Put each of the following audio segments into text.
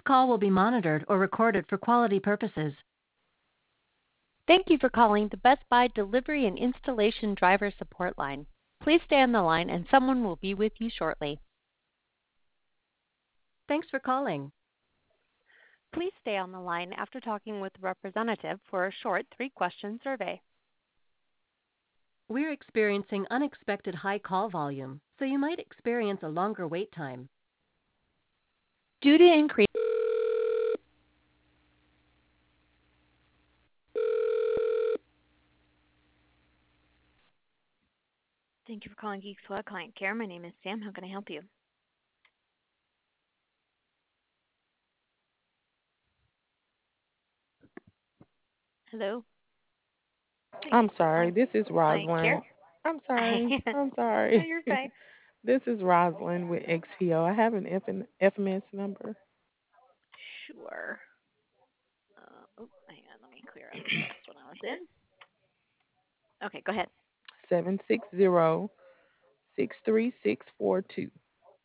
call will be monitored or recorded for quality purposes. Thank you for calling the Best Buy Delivery and Installation Driver Support Line. Please stay on the line and someone will be with you shortly. Thanks for calling. Please stay on the line after talking with the representative for a short 3-question survey. We're experiencing unexpected high call volume, so you might experience a longer wait time. Due to increase. Thank you for calling Geek Squad Client Care. My name is Sam. How can I help you? Hello? I'm sorry. This is Client Rosalind. Care? I'm sorry. I'm No, sorry. you're fine. This is Rosalind with XPO. I have an FMS number. Sure. Hang on. Let me clear out the last one I was in. Okay, go ahead. 760-63642.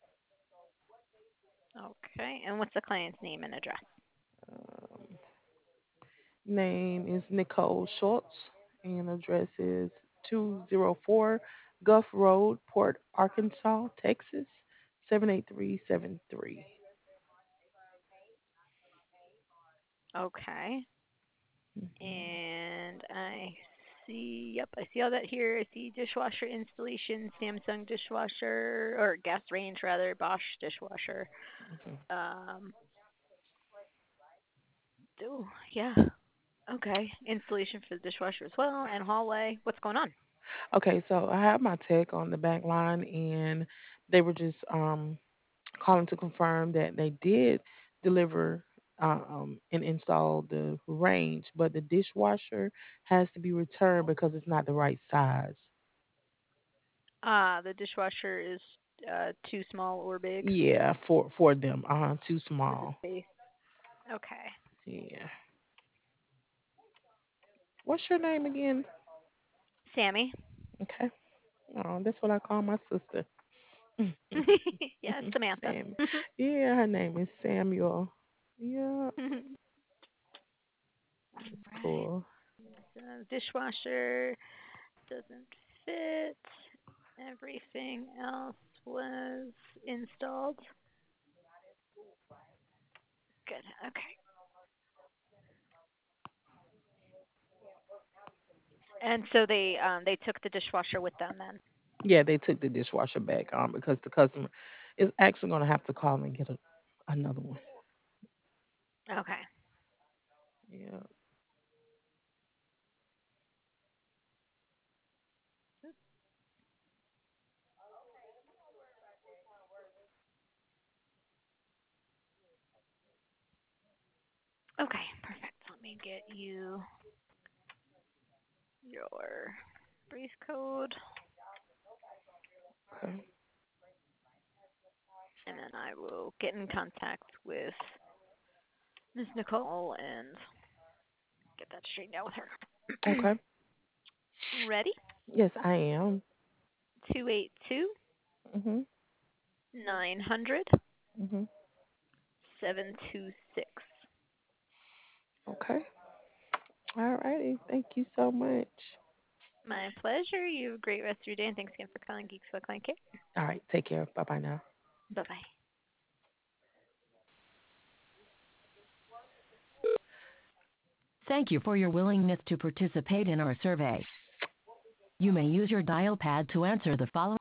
Okay, and what's the client's name and address? Um, Name is Nicole Schultz, and address is 204 Guff Road, Port Arkansas, Texas, 78373. Okay. Mhm. And I see all that here. I see dishwasher installation, Samsung dishwasher, or gas range rather, Bosch dishwasher. Mhm. Um, oh, yeah. Okay. Installation for the dishwasher as well, and hallway. What's going on? Okay, so I have my tech on the back line, and they were just calling to confirm that they did deliver and install the range, but the dishwasher has to be returned because it's not the right size. The dishwasher is too small or big Yeah, for them, too for the small. space. Okay. Yeah. What's your name again? Sammy. Okay. Oh, that's what I call my sister. Yeah, it's Samantha. Sam. Yeah, her name is Samuel. Yeah, All that's right. cool. So dishwasher doesn't fit. Everything else was installed. Good. Okay. And so they took the dishwasher with them then. Yeah, they took the dishwasher back because the customer is actually going to have to call and get another one. Okay. Yeah. Okay. Perfect. Let me get you your brief code, Okay. and then I will get in contact with Miss Nicole and get that straightened out with her. Okay. Ready? Yes, I am. 282 Mhm. 900 Mhm. 726. Okay. All righty. Thank you so much. My pleasure. You have a great rest of your day, and thanks again for calling Geeks for Client Care. All right. Take care. Bye bye now. Bye bye. Thank you for your willingness to participate in our survey. You may use your dial pad to answer the following